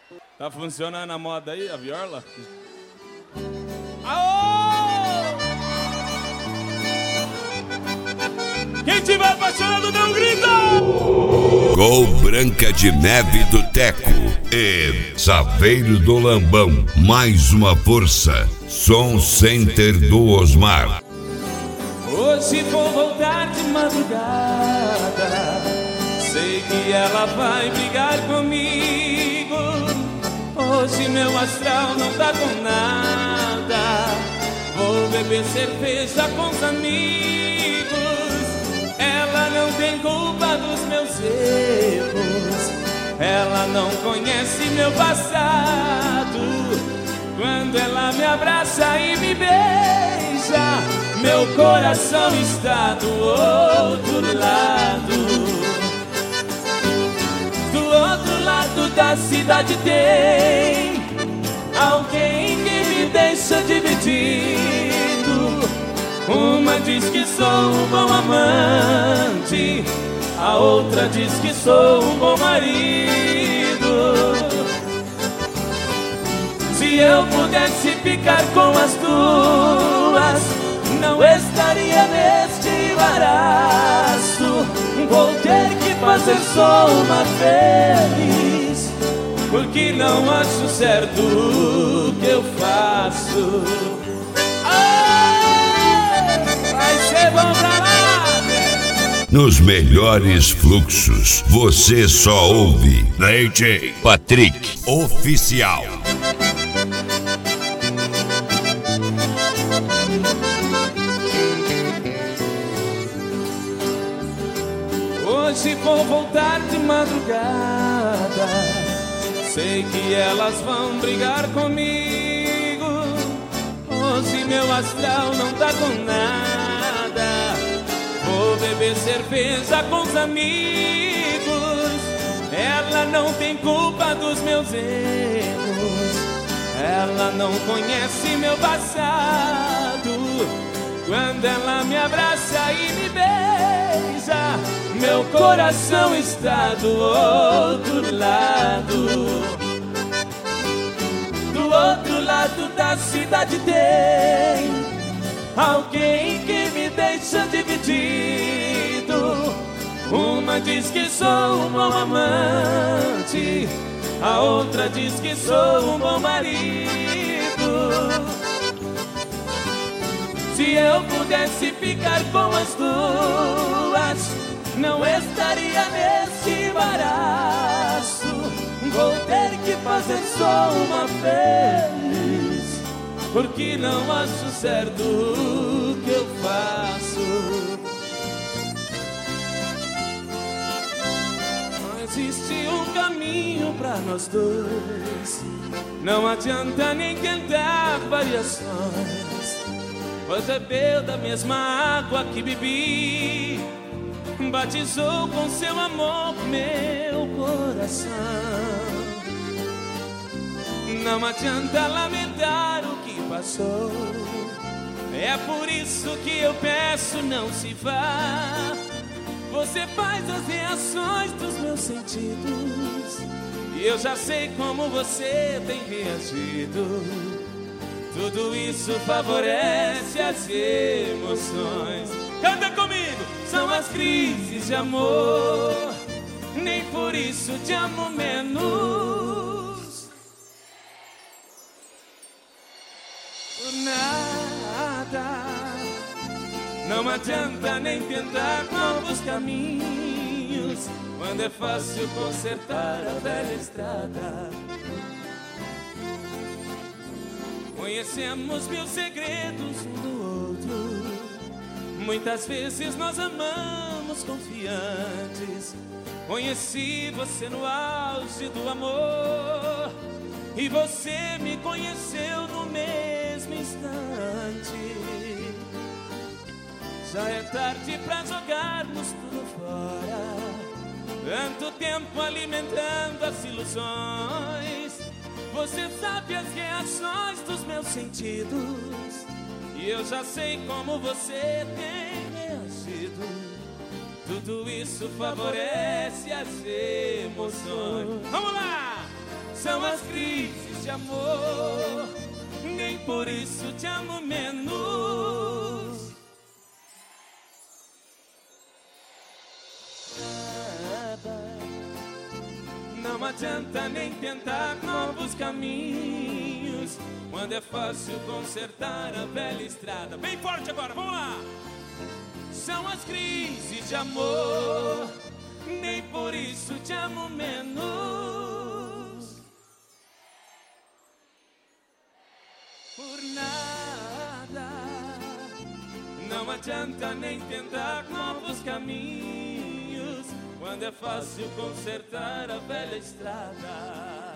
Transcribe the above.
Tá funcionando a moda aí, a viola? Aô! Quem tiver apaixonado, dê um grito! Gol Branca de Neve do Teco e Saveiro do Lambão. Mais uma força. Som Center do Osmar. Hoje vou voltar de madrugada. Sei que ela vai brigar comigo. Hoje meu astral não tá com nada. Vou beber cerveja com os amigos. Ela não tem culpa dos meus erros. Ela não conhece meu passado. Quando ela me abraça e me beija, meu coração está do outro lado. Do outro lado da cidade tem alguém que me deixa dividido. Uma diz que sou um bom amante, a outra diz que sou um bom marido. Se eu pudesse ficar com as duas, não estaria neste embaraço. Vou ter que fazer só uma feliz, porque não acho certo o que eu faço. Vai ser bom pra lá! Nos melhores fluxos, você só ouve DJ Patrick Oficial. Hoje vou voltar de madrugada. Sei que elas vão brigar comigo. Hoje meu astral não tá com nada. Vou beber cerveja com os amigos. Ela não tem culpa dos meus erros. Ela não conhece meu passado. Quando ela me abraça e me beija, meu coração está do outro lado. Do outro lado da cidade tem alguém que me deixa dividido. Uma diz que sou um bom amante, a outra diz que sou um bom marido. Se eu pudesse ficar com as duas, não estaria nesse embaraço. Vou ter que fazer só uma vez, porque não acho certo o que eu faço. Não existe um caminho pra nós dois. Não adianta nem tentar variações. Pois bebeu da mesma água que bebi, batizou com seu amor meu coração. Não adianta lamentar o que passou. É por isso que eu peço, não se vá. Você faz as reações dos meus sentidos, e eu já sei como você tem reagido. Tudo isso favorece as emoções. Canta comigo! São as crises de amor. Nem por isso te amo menos. Por nada. Não adianta nem tentar novos caminhos, quando é fácil consertar a velha estrada. Conhecemos mil segredos um do outro. Muitas vezes nós amamos confiantes. Conheci você no auge do amor, e você me conheceu no mesmo instante. Já é tarde pra jogarmos tudo fora. Tanto tempo alimentando as ilusões. Você sabe as reações dos meus sentidos, e eu já sei como você tem reagido. Tudo isso favorece as emoções. Vamos lá! São as crises de amor, nem por isso te amo menos. Não adianta nem tentar novos caminhos, quando é fácil consertar a velha estrada. Bem forte agora, vamos lá! São as crises de amor, nem por isso te amo menos. Por nada. Não adianta nem tentar novos caminhos, quando é fácil consertar a velha estrada.